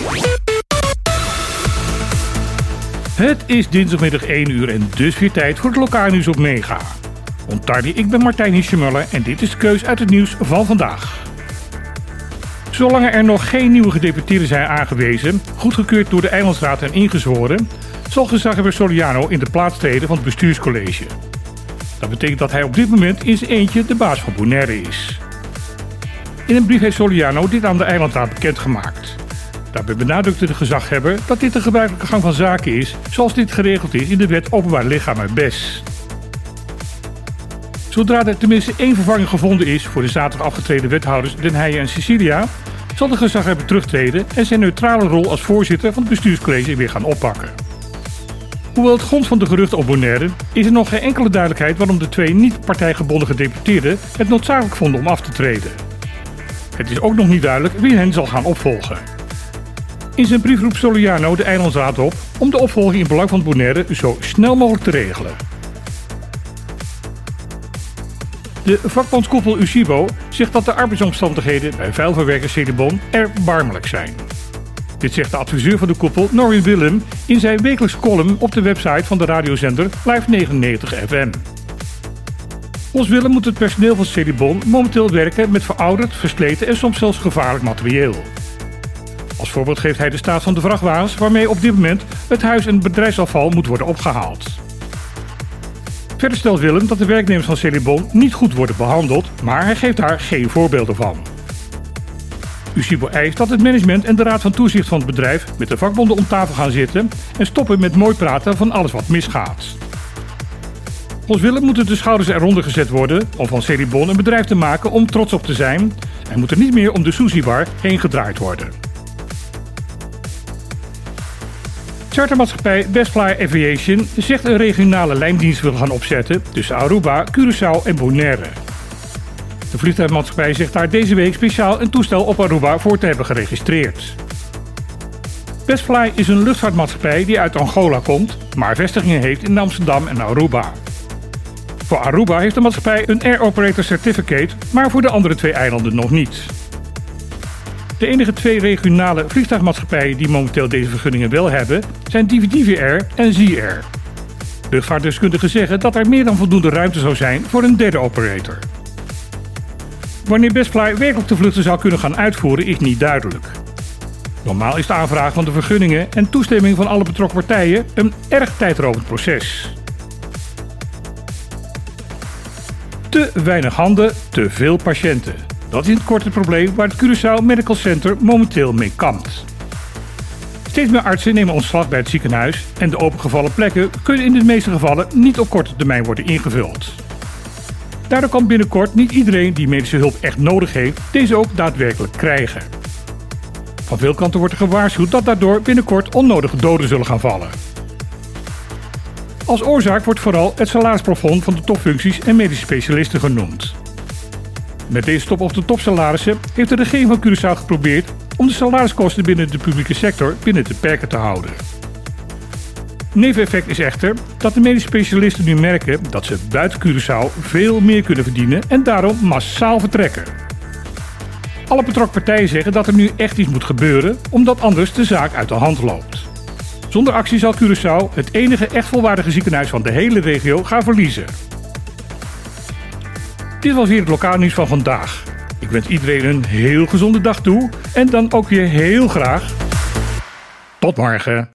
Het is dinsdagmiddag 1 uur en dus weer tijd voor het lokaal nieuws op Mega. Ontardi, ik ben Martijn Hiesjemuller en dit is de keus uit het nieuws van vandaag. Zolang er nog geen nieuwe gedeputeerden zijn aangewezen, goedgekeurd door de Eilandsraad en ingezworen, zal gezaghebber Soliano in de plaats treden van het bestuurscollege. Dat betekent dat hij op dit moment in zijn eentje de baas van Bonaire is. In een brief heeft Soliano dit aan de Eilandsraad bekendgemaakt. Daarbij benadrukte de gezaghebber dat dit de gebruikelijke gang van zaken is, zoals dit geregeld is in de wet Openbaar Lichaam BES. Zodra er tenminste één vervanging gevonden is voor de zaterdag afgetreden wethouders Den Heijen en Cecilia, zal de gezaghebber terugtreden en zijn neutrale rol als voorzitter van het bestuurscollege weer gaan oppakken. Hoewel het grond van de geruchten op Bonaire, is er nog geen enkele duidelijkheid waarom de twee niet-partijgebonden gedeputeerden het noodzakelijk vonden om af te treden. Het is ook nog niet duidelijk wie hen zal gaan opvolgen. In zijn brief roept Soliano de Eilandsraad op om de opvolging in belang van Bonaire zo snel mogelijk te regelen. De vakbondskoepel UCIBO zegt dat de arbeidsomstandigheden bij vuilverwerker Cedibon erbarmelijk zijn. Dit zegt de adviseur van de koepel, Norwin Willem, in zijn wekelijkse column op de website van de radiozender Live 99 FM. Volgens Willem moet het personeel van Cedibon momenteel werken met verouderd, versleten en soms zelfs gevaarlijk materieel. Als voorbeeld geeft hij de staat van de vrachtwagens waarmee op dit moment het huis- en bedrijfsafval moet worden opgehaald. Verder stelt Willem dat de werknemers van Cedibon niet goed worden behandeld, maar hij geeft daar geen voorbeelden van. UCIBO eist dat het management en de raad van toezicht van het bedrijf met de vakbonden om tafel gaan zitten en stoppen met mooi praten van alles wat misgaat. Volgens Willem moeten de schouders eronder gezet worden om van Cedibon een bedrijf te maken om trots op te zijn en moet er niet meer om de sushi-bar heen gedraaid worden. Chartermaatschappij Bestfly Aviation zegt een regionale lijndienst wil gaan opzetten tussen Aruba, Curaçao en Bonaire. De vliegtuigmaatschappij zegt daar deze week speciaal een toestel op Aruba voor te hebben geregistreerd. Bestfly is een luchtvaartmaatschappij die uit Angola komt, maar vestigingen heeft in Amsterdam en Aruba. Voor Aruba heeft de maatschappij een Air Operator Certificate, maar voor de andere twee eilanden nog niet. De enige twee regionale vliegtuigmaatschappijen die momenteel deze vergunningen wel hebben, zijn Divi Air en Zee Air. Luchtvaartdeskundigen zeggen dat er meer dan voldoende ruimte zou zijn voor een derde operator. Wanneer Bestfly werkelijk de vluchten zou kunnen gaan uitvoeren is niet duidelijk. Normaal is de aanvraag van de vergunningen en toestemming van alle betrokken partijen een erg tijdrovend proces. Te weinig handen, te veel patiënten. Dat is in het kort het probleem waar het Curaçao Medical Center momenteel mee kampt. Steeds meer artsen nemen ontslag bij het ziekenhuis en de opengevallen plekken kunnen in de meeste gevallen niet op korte termijn worden ingevuld. Daardoor kan binnenkort niet iedereen die medische hulp echt nodig heeft, deze ook daadwerkelijk krijgen. Van veel kanten wordt er gewaarschuwd dat daardoor binnenkort onnodige doden zullen gaan vallen. Als oorzaak wordt vooral het salarisplafond van de topfuncties en medische specialisten genoemd. Met deze stop op de topsalarissen heeft de regering van Curaçao geprobeerd om de salariskosten binnen de publieke sector binnen de perken te houden. Neveneffect is echter dat de medische specialisten nu merken dat ze buiten Curaçao veel meer kunnen verdienen en daarom massaal vertrekken. Alle betrokken partijen zeggen dat er nu echt iets moet gebeuren, omdat anders de zaak uit de hand loopt. Zonder actie zal Curaçao het enige echt volwaardige ziekenhuis van de hele regio gaan verliezen. Dit was weer het lokaal nieuws van vandaag. Ik wens iedereen een heel gezonde dag toe en dan ook weer heel graag tot morgen.